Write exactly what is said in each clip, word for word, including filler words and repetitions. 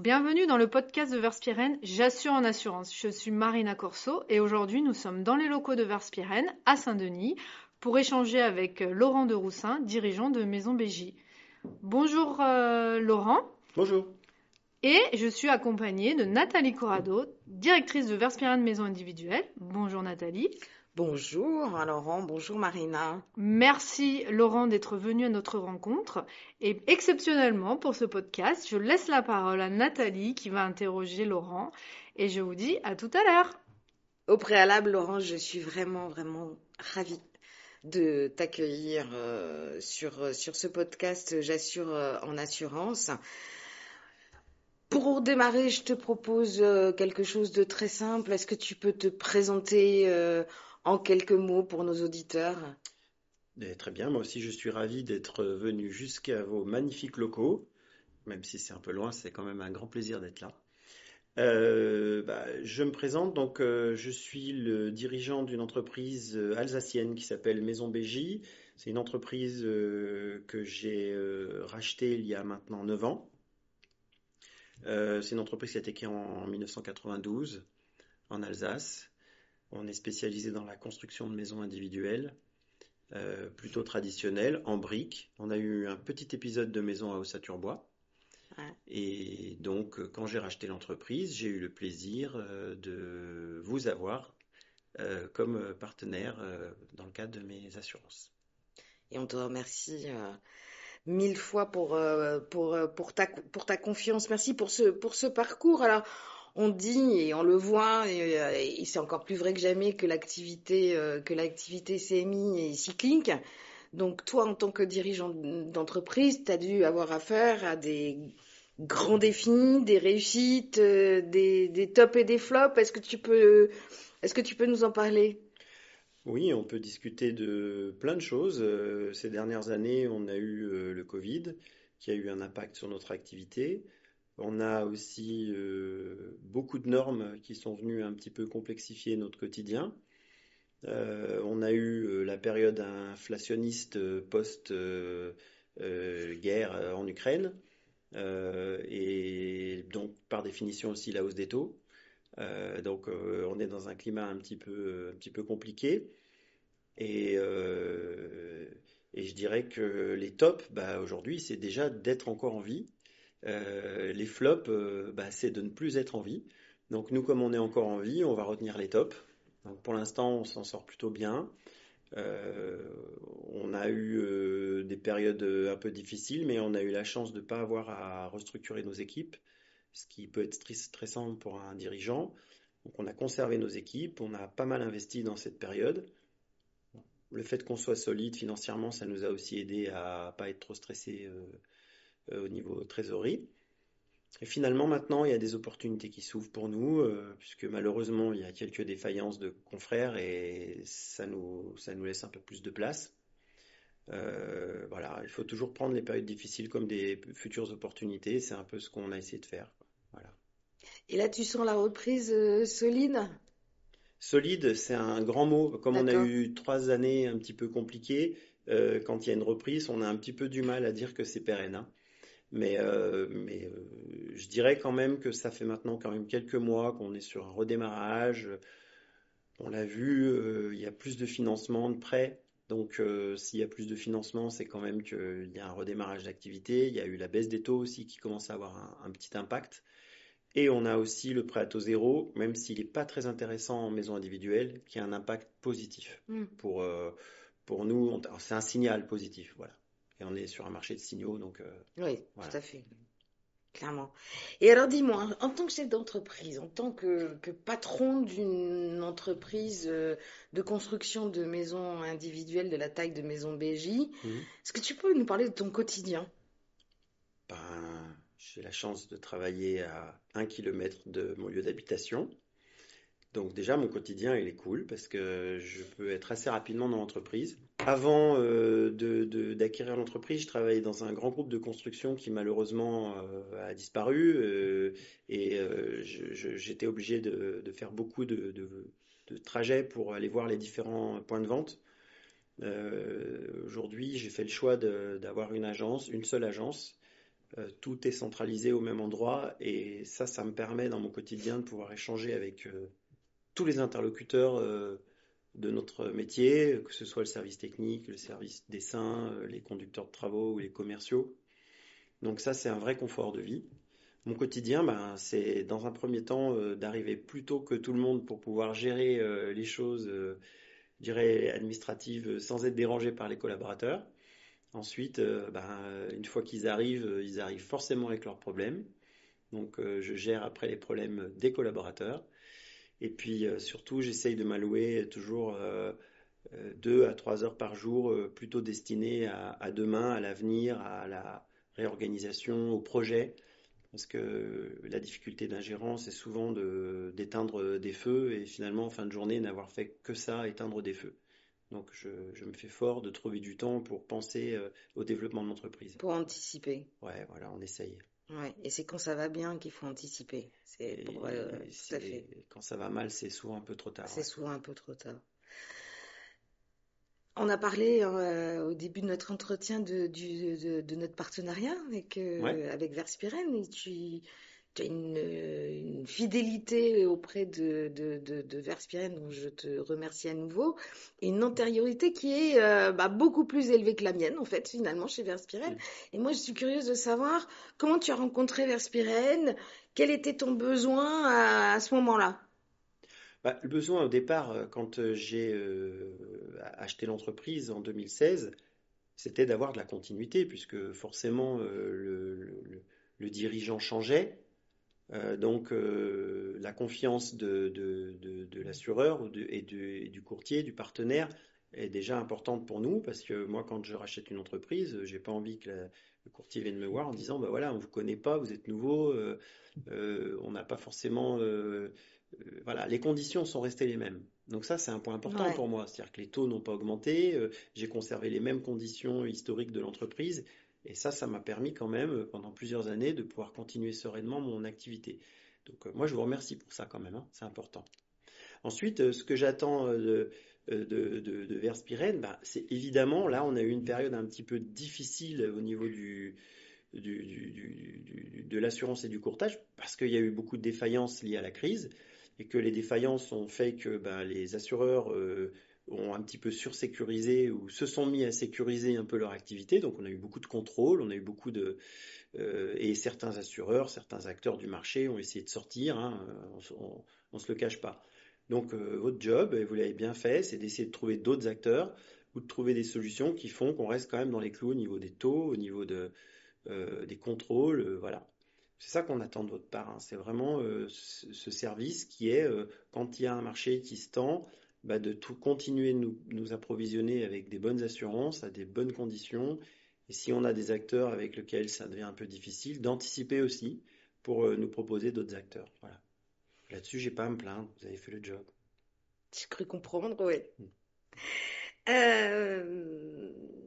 Bienvenue dans le podcast de Verspiren, J'assure en assurance. Je suis Marina Corso et aujourd'hui nous sommes dans les locaux de Verspiren à Saint-Denis pour échanger avec Laurent de Roussin, dirigeant de Maison B J. Bonjour euh, Laurent. Bonjour. Et je suis accompagnée de Nathalie Corrado, directrice de Verspiren Maison Individuelle. Bonjour Nathalie. Bonjour Laurent, bonjour Marina. Merci Laurent d'être venu à notre rencontre et exceptionnellement pour ce podcast, je laisse la parole à Nathalie qui va interroger Laurent et je vous dis à tout à l'heure. Au préalable Laurent, je suis vraiment vraiment ravie de t'accueillir euh, sur, sur ce podcast J'assure euh, en assurance. Pour démarrer, je te propose euh, quelque chose de très simple. Est-ce que tu peux te présenter euh, en quelques mots pour nos auditeurs ? Eh, très bien, moi aussi je suis ravi d'être venu jusqu'à vos magnifiques locaux. Même si c'est un peu loin, c'est quand même un grand plaisir d'être là. Euh, bah, je me présente, donc euh, je suis le dirigeant d'une entreprise euh, alsacienne qui s'appelle Maison B J. C'est une entreprise euh, que j'ai euh, rachetée il y a maintenant neuf ans. Euh, c'est une entreprise qui a été créée en, en mille neuf cent quatre-vingt-douze en Alsace. On est spécialisé dans la construction de maisons individuelles. Euh, plutôt traditionnelle, en briques. On a eu un petit épisode de maison à Ossaturbois. Ouais. Et donc, euh, quand j'ai racheté l'entreprise, j'ai eu le plaisir euh, de vous avoir euh, comme partenaire euh, dans le cadre de mes assurances. Et on te remercie euh, mille fois pour, euh, pour, euh, pour, ta, pour ta confiance. Merci pour ce, pour ce parcours. Alors, on dit et on le voit, et, euh, et c'est encore plus vrai que jamais que l'activité, euh, que l'activité C M I est cyclique. Donc, toi, en tant que dirigeant d'entreprise, tu as dû avoir affaire à des grands défis, des réussites, euh, des, des tops et des flops. Est-ce que tu peux, est-ce que tu peux nous en parler? Oui, on peut discuter de plein de choses. Euh, ces dernières années, on a eu euh, le Covid qui a eu un impact sur notre activité. On a aussi euh, beaucoup de normes qui sont venues un petit peu complexifier notre quotidien. Euh, on a eu euh, la période inflationniste euh, post-guerre euh, en Ukraine, euh, et donc par définition aussi la hausse des taux. Euh, donc euh, on est dans un climat un petit peu, un petit peu compliqué. Et, euh, et je dirais que les tops, bah, aujourd'hui, c'est déjà d'être encore en vie. Euh, les flops, euh, bah, c'est de ne plus être en vie. Donc nous, comme on est encore en vie, on va retenir les tops. Donc pour l'instant, on s'en sort plutôt bien. Euh, on a eu euh, des périodes un peu difficiles, mais on a eu la chance de ne pas avoir à restructurer nos équipes, ce qui peut être stressant pour un dirigeant. Donc on a conservé nos équipes, on a pas mal investi dans cette période. Le fait qu'on soit solide financièrement, ça nous a aussi aidé à pas être trop stressé euh, au niveau trésorerie. Et finalement, maintenant, il y a des opportunités qui s'ouvrent pour nous, euh, puisque malheureusement, il y a quelques défaillances de confrères et ça nous, ça nous laisse un peu plus de place. Euh, voilà, il faut toujours prendre les périodes difficiles comme des futures opportunités. C'est un peu ce qu'on a essayé de faire. Voilà. Et là, tu sens la reprise euh, solide? Solide, c'est un grand mot. Comme on a D'accord. eu trois années un petit peu compliquées, euh, quand il y a une reprise, on a un petit peu du mal à dire que c'est pérenne, hein. Mais, euh, mais euh, je dirais quand même que ça fait maintenant quand même quelques mois qu'on est sur un redémarrage. On l'a vu, euh, il y a plus de financement, de prêts. Donc euh, s'il y a plus de financement, c'est quand même qu'il y a un redémarrage d'activité. Il y a eu la baisse des taux aussi qui commence à avoir un, un petit impact. Et on a aussi le prêt à taux zéro, même s'il n'est pas très intéressant en maison individuelle, qui a un impact positif. Hmm. Pour, euh, pour nous, on- alors, c'est un signal positif, voilà. Et on est sur un marché de signaux, donc euh, Oui, tout voilà. à fait, clairement. Et alors, dis-moi, en tant que chef d'entreprise, en tant que, que patron d'une entreprise euh, de construction de maisons individuelles de la taille de Maison B J, Mhm. est-ce que tu peux nous parler de ton quotidien? Ben, j'ai la chance de travailler à un kilomètre de mon lieu d'habitation. Donc déjà, mon quotidien, il est cool parce que je peux être assez rapidement dans l'entreprise. Avant euh, de, de- d'acquérir l'entreprise, je travaillais dans un grand groupe de construction qui malheureusement euh, a disparu, euh, et euh, je- je- j'étais obligé de, de faire beaucoup de, de- de trajets pour aller voir les différents points de vente. Euh, aujourd'hui, j'ai fait le choix de- d'avoir une agence, une seule agence, Euh, tout est centralisé au même endroit et ça, ça me permet dans mon quotidien de pouvoir échanger avec euh, tous les interlocuteurs euh, de notre métier, que ce soit le service technique, le service dessin, euh, les conducteurs de travaux ou les commerciaux. Donc ça, c'est un vrai confort de vie. Mon quotidien, ben, c'est dans un premier temps euh, d'arriver plus tôt que tout le monde pour pouvoir gérer euh, les choses, euh, je dirais, administratives euh, sans être dérangé par les collaborateurs. Ensuite, euh, ben, une fois qu'ils arrivent, euh, ils arrivent forcément avec leurs problèmes. Donc euh, je gère après les problèmes des collaborateurs. Et puis euh, surtout, j'essaye de m'allouer toujours euh, euh, deux à trois heures par jour, euh, plutôt destinées à, à demain, à l'avenir, à la réorganisation, au projet. Parce que la difficulté d'un gérant, c'est souvent de, d'éteindre des feux et finalement, en fin de journée, n'avoir fait que ça, éteindre des feux. Donc, je, je me fais fort de trouver du temps pour penser euh, au développement de l'entreprise. Pour anticiper. Ouais, voilà, on essaye. Ouais. Et c'est quand ça va bien qu'il faut anticiper. C'est pour, euh, Et tout à fait. c'est, quand ça va mal, c'est souvent un peu trop tard. C'est Ouais. souvent un peu trop tard. On a parlé euh, au début de notre entretien de, du- de- de notre partenariat avec, Ouais. euh, avec Verspiren. Et tu, tu as une, une fidélité auprès de, de, de, de Verspiren, dont je te remercie à nouveau, et une antériorité qui est euh, bah, beaucoup plus élevée que la mienne, en fait, finalement, chez Verspiren. Mm. Et moi, je suis curieuse de savoir comment tu as rencontré Verspiren, quel était ton besoin à, à ce moment-là? Bah, le besoin au départ, euh, quand euh, j'ai euh, acheté l'entreprise en deux mille seize, c'était d'avoir de la continuité, puisque forcément euh, le, le- le dirigeant changeait. Euh, donc euh, la confiance de, de- de- de l'assureur ou de- et, du, et du courtier, du partenaire, est déjà importante pour nous, parce que moi, quand je rachète une entreprise, j'ai pas envie que la- le courtier vienne me voir en disant, bah voilà, on vous connaît pas, vous êtes nouveau, euh, euh, on n'a pas forcément, euh, euh, voilà, les conditions sont restées les mêmes. Donc ça, c'est un point important Ouais. pour moi, c'est-à-dire que les taux n'ont pas augmenté, euh, j'ai conservé les mêmes conditions historiques de l'entreprise, et ça, ça m'a permis quand même, euh, pendant plusieurs années, de pouvoir continuer sereinement mon activité. Donc euh, moi, je vous remercie pour ça quand même, hein, c'est important. Ensuite, euh, ce que j'attends euh, de, euh, de, de, de Verspiren, bah, c'est évidemment, là, on a eu une période un petit peu difficile au niveau du, du, du- du- du- de l'assurance et du courtage, parce qu'il y a eu beaucoup de défaillances liées à la crise, et que les défaillances ont fait que ben, les assureurs euh, ont un petit peu sursécurisé ou se sont mis à sécuriser un peu leur activité. Donc on a eu beaucoup de contrôles, on a eu beaucoup de... euh, et certains assureurs, certains acteurs du marché ont essayé de sortir, hein, on ne se le cache pas. Donc euh, votre job, et vous l'avez bien fait, c'est d'essayer de trouver d'autres acteurs ou de trouver des solutions qui font qu'on reste quand même dans les clous au niveau des taux, au niveau de, euh, des contrôles, euh, voilà. C'est ça qu'on attend de votre part, hein. C'est vraiment euh, ce, ce service qui est, euh, quand il y a un marché qui se tend, bah, de tout continuer de nous, nous approvisionner avec des bonnes assurances, à des bonnes conditions. Et si on a des acteurs avec lesquels ça devient un peu difficile, d'anticiper aussi pour euh, nous proposer d'autres acteurs. Voilà. Là-dessus, j'ai pas à me plaindre. Vous avez fait le job. J'ai cru comprendre, oui. Mm. Euh,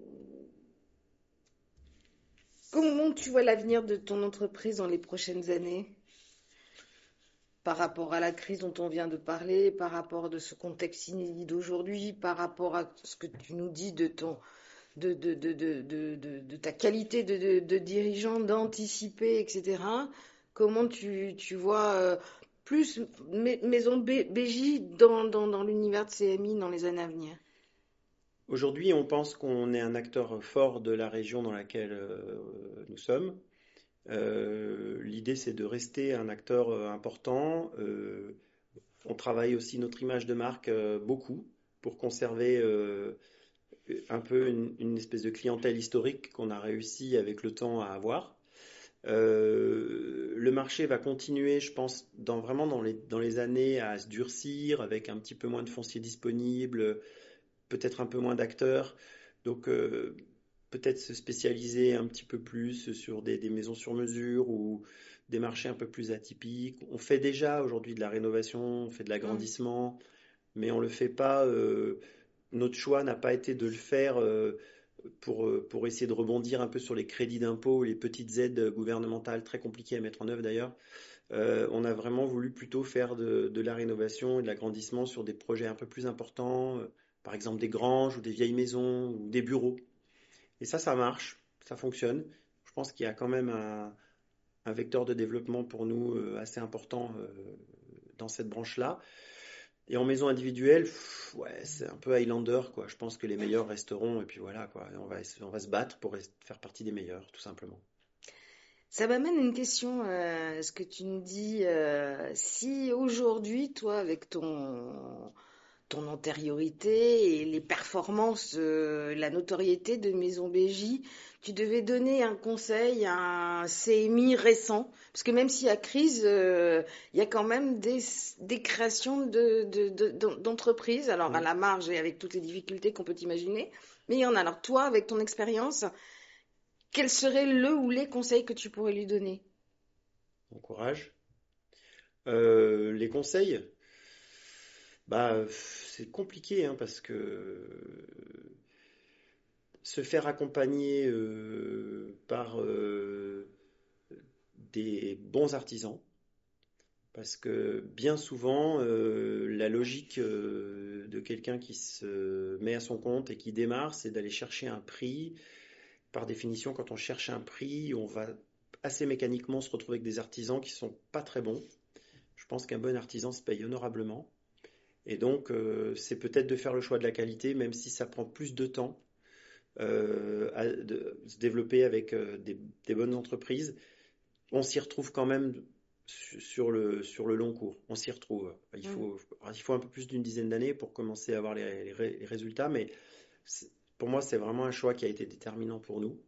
Comment tu vois l'avenir de ton entreprise dans les prochaines années par rapport à la crise dont on vient de parler, par rapport de ce contexte inédit d'aujourd'hui, par rapport à ce que tu nous dis de ton, de, de, de, de, de, de- de ta qualité de, de- de dirigeant, d'anticiper, et cetera. Comment tu, tu vois euh, plus Ma- Maison B- BJ dans, dans, dans l'univers de C M I dans les années à venir? Aujourd'hui, on pense qu'on est un acteur fort de la région dans laquelle euh, nous sommes. Euh, l'idée, c'est de rester un acteur euh, important. Euh, on travaille aussi notre image de marque euh, beaucoup pour conserver euh, un peu une, une espèce de clientèle historique qu'on a réussi avec le temps à avoir. Euh, le marché va continuer, je pense, dans, vraiment dans les, dans les années à se durcir, avec un petit peu moins de foncier disponible, peut-être un peu moins d'acteurs. Donc, euh, peut-être se spécialiser un petit peu plus sur des, des maisons sur mesure ou des marchés un peu plus atypiques. On fait déjà aujourd'hui de la rénovation, on fait de Hmm. l'agrandissement, mais on ne le fait pas. Euh, notre choix n'a pas été de le faire euh, pour, euh, pour essayer de rebondir un peu sur les crédits d'impôt, les petites aides gouvernementales très compliquées à mettre en œuvre d'ailleurs. Euh, on a vraiment voulu plutôt faire de, de la rénovation et de l'agrandissement sur des projets un peu plus importants, euh, par exemple des granges ou des vieilles maisons ou des bureaux. Et ça, ça marche, ça fonctionne. je pense qu'il y a quand même un, un vecteur de développement pour nous euh, assez important euh, dans cette branche-là. Et en maison individuelle, pff, ouais, c'est un peu Highlander, quoi. Je pense que les meilleurs resteront, et puis voilà, quoi. Et on va, on va se battre pour rest- faire partie des meilleurs, tout simplement. Ça m'amène à une question, euh, ce que tu nous dis, euh, si aujourd'hui, toi, avec ton, ton antériorité et les performances, euh, la notoriété de Maison B J, tu devais donner un conseil à un C M I récent, parce que même s'il y a crise, euh, il y a quand même des, des créations de, de- de- d'entreprises, alors à Mm. la marge et avec toutes les difficultés qu'on peut imaginer, mais il y en a. Alors toi, avec ton expérience, quel serait le ou les conseils que tu pourrais lui donner? Bon courage. Euh, les conseils, bah, pff, c'est compliqué, hein, parce que se faire accompagner euh, par euh, des bons artisans, parce que bien souvent, euh, la logique euh, de quelqu'un qui se met à son compte et qui démarre, c'est d'aller chercher un prix. Par définition, quand on cherche un prix, on va assez mécaniquement se retrouver avec des artisans qui sont pas très bons. Je pense qu'un bon artisan se paye honorablement. Et donc, euh, c'est peut-être de faire le choix de la qualité, même si ça prend plus de temps euh, à de se développer avec euh, des, des bonnes entreprises. On s'y retrouve quand même sur le, sur le long cours. On s'y retrouve. Il Hmm. faut, il faut un peu plus d'une dizaine d'années pour commencer à avoir les, les ré- les résultats, mais pour moi, c'est vraiment un choix qui a été déterminant pour nous.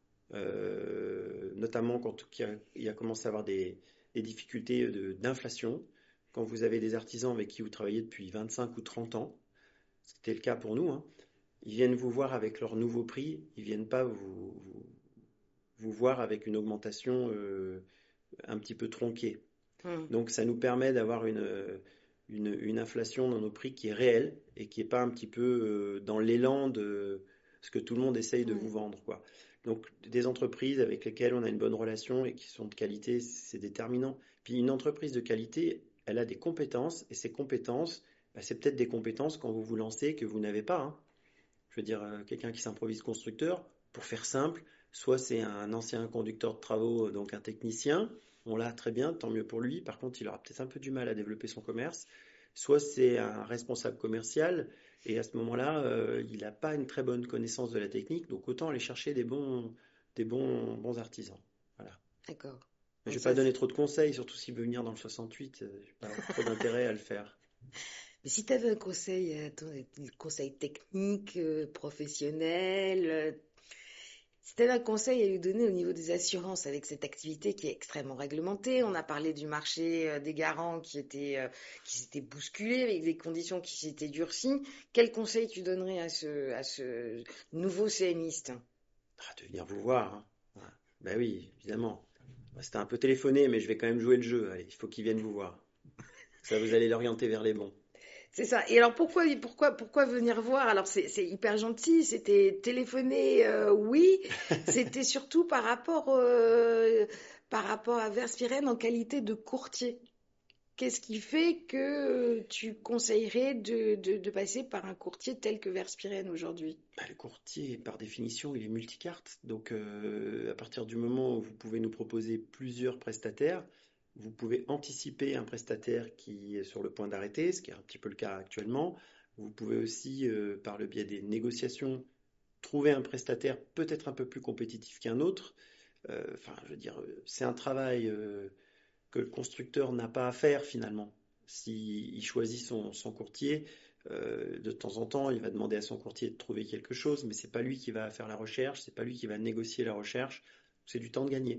Euh, notamment quand il y, a, il y a commencé à avoir des, des difficultés de- d'inflation. Quand vous avez des artisans avec qui vous travaillez depuis vingt-cinq ou trente ans, c'était le cas pour nous, hein, ils viennent vous voir avec leur nouveau prix, ils viennent pas vous, vous, vous voir avec une augmentation euh, un petit peu tronquée. Hmm. Donc ça nous permet d'avoir une, une, une inflation dans nos prix qui est réelle et qui n'est pas un petit peu euh, dans l'élan de ce que tout le monde essaye de Ouais. vous vendre, quoi. Donc des entreprises avec lesquelles on a une bonne relation et qui sont de qualité, c'est déterminant. Puis une entreprise de qualité, elle a des compétences et ces compétences, bah, c'est peut-être des compétences quand vous vous lancez que vous n'avez pas, hein. Je veux dire, euh, quelqu'un qui s'improvise constructeur, pour faire simple, soit c'est un ancien conducteur de travaux, donc un technicien, on l'a très bien, tant mieux pour lui, par contre il aura peut-être un peu du mal à développer son commerce, soit c'est un responsable commercial, et à ce moment-là, euh, il n'a pas une très bonne connaissance de la technique, donc autant aller chercher des bons, des bons, bons artisans. Voilà. D'accord. Mais je Donc ne vais pas ça, donner c'est- trop de conseils, surtout s'il veut venir dans le soixante-huit, euh, je n'ai pas trop d'intérêt à le faire. Mais si tu avais un conseil, euh, ton- un conseil technique, euh, professionnel, euh, si tu avais un conseil à lui donner au niveau des assurances avec cette activité qui est extrêmement réglementée, on a parlé du marché euh, des garants qui était, euh, qui s'était bousculé avec des conditions qui s'étaient durcies. Quel conseil tu donnerais à ce, à ce nouveau CMiste? Ah, de venir vous voir, hein. Ouais. Ben oui, évidemment. Bah, c'était un peu téléphoné, mais je vais quand même jouer le jeu. Allez, il faut qu'ils viennent vous voir. Ça, vous allez l'orienter vers les bons. C'est ça. Et alors pourquoi, pourquoi, pourquoi venir voir? Alors c'est c'est hyper gentil, c'était téléphoner, euh, oui. C'était surtout par rapport, euh, par rapport à Verspiren en qualité de courtier. Qu'est-ce qui fait que tu conseillerais de, de, de passer par un courtier tel que Verspiren aujourd'hui? Bah, le courtier, par définition, il est multicarte. Donc, euh, à partir du moment où vous pouvez nous proposer plusieurs prestataires, vous pouvez anticiper un prestataire qui est sur le point d'arrêter, ce qui est un petit peu le cas actuellement. Vous pouvez aussi, euh, par le biais des négociations, trouver un prestataire peut-être un peu plus compétitif qu'un autre. Euh, Enfin, je veux dire, euh, c'est un travail euh, que le constructeur n'a pas à faire finalement. S'il choisit son, son courtier, euh, de temps en temps, il va demander à son courtier de trouver quelque chose, mais c'est pas lui qui va faire la recherche, c'est pas lui qui va négocier la recherche. C'est du temps de gagner.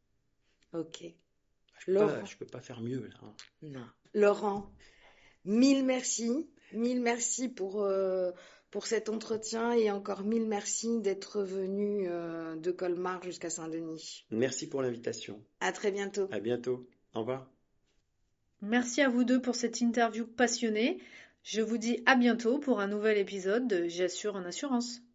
Ok. Je peux pas, Laurent. je peux pas faire mieux là, hein. Non. Laurent, mille merci. Mille merci pour, euh, pour cet entretien et encore mille merci d'être venu euh, de Colmar jusqu'à Saint-Denis. Merci pour l'invitation. À très bientôt. À bientôt. Au revoir. Merci à vous deux pour cette interview passionnée. Je vous dis à bientôt pour un nouvel épisode de J'assure en assurance.